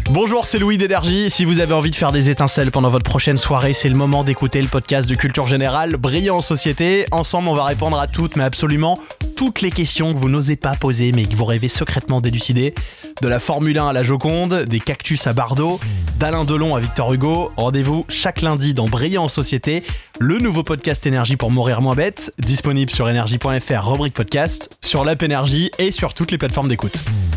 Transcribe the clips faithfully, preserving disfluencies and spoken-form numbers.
Bonjour, c'est Louis d'Énergie. Si vous avez envie de faire des étincelles pendant votre prochaine soirée, c'est le moment d'écouter le podcast de Culture Générale, Brillant en Société. Ensemble, on va répondre à toutes, mais absolument toutes les questions que vous n'osez pas poser, mais que vous rêvez secrètement d'élucider. De la Formule un à la Joconde, des cactus à Bardot, d'Alain Delon à Victor Hugo. Rendez-vous chaque lundi dans Brillant en Société, le nouveau podcast Énergie pour mourir moins bête, disponible sur énergie point f r, rubrique podcast, sur l'app Énergie et sur toutes les plateformes d'écoute.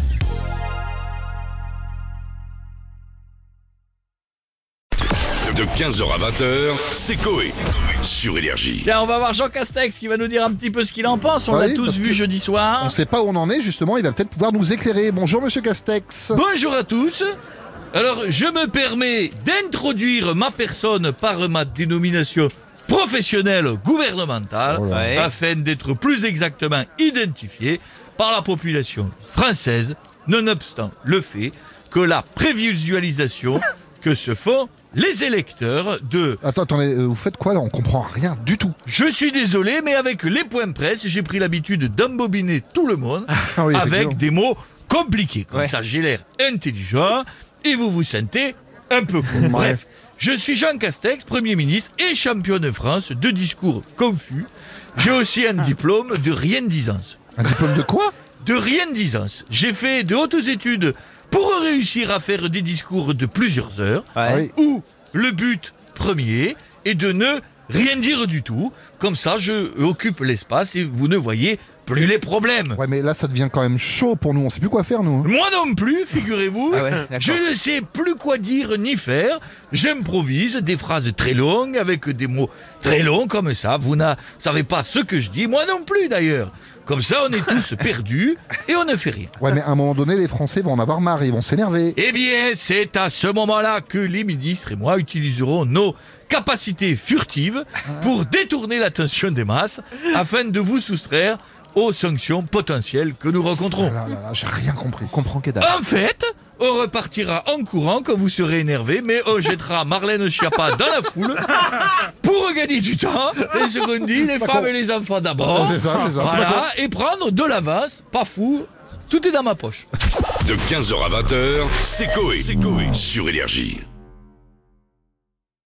De quinze heures à vingt heures, c'est Coé sur Énergie. Tiens, on va voir Jean Castex qui va nous dire un petit peu ce qu'il en pense. On Oui, l'a tous parce vu que jeudi soir. On sait pas où on en est, justement, il va peut-être pouvoir nous éclairer. Bonjour Monsieur Castex. Bonjour à tous. Alors, je me permets d'introduire ma personne par ma dénomination professionnelle gouvernementale Oh là. afin d'être plus exactement identifié par la population française, nonobstant le fait que la prévisualisation que se font les électeurs de... Attends, attendez, euh, vous faites quoi là? On comprend rien du tout. Je suis désolé, mais avec les points presse, j'ai pris l'habitude d'embobiner tout le monde Ah oui, avec effectivement. des mots compliqués. Comme Ouais. ça, j'ai l'air intelligent et vous vous sentez un peu con. Bref, je suis Jean Castex, Premier ministre et champion de France de discours confus. J'ai aussi un diplôme de rien-disance. Un diplôme de quoi? De rien-disance. J'ai fait de hautes études pour réussir à faire des discours de plusieurs heures, Ah oui. où le but premier est de ne rien dire du tout. Comme ça, je occupe l'espace et vous ne voyez plus les problèmes. Ouais, mais là ça devient quand même chaud pour nous, on sait plus quoi faire nous. Moi non plus, figurez-vous. Je ne sais plus quoi dire ni faire. J'improvise des phrases très longues avec des mots très longs comme ça. Vous ne savez pas ce que je dis, moi non plus d'ailleurs. Comme ça, on est tous perdus et on ne fait rien. Ouais, mais à un moment donné, les Français vont en avoir marre, ils vont s'énerver. Eh bien, c'est à ce moment-là que les ministres et moi utiliserons nos capacités furtives pour détourner l'attention des masses afin de vous soustraire aux sanctions potentielles que nous rencontrons. Là, là, là, j'ai rien compris. Comprends que dalle. En fait, on repartira en courant quand vous serez énervé, mais on jettera Marlène Schiappa dans la foule pour gagner du temps. C'est ce qu'on dit, les pas femmes con. et les enfants d'abord. C'est ça, c'est ça. c'est pas Voilà, et prendre de l'avance, pas fou, tout est dans ma poche. De quinze heures à vingt heures, c'est Coé sur Énergie.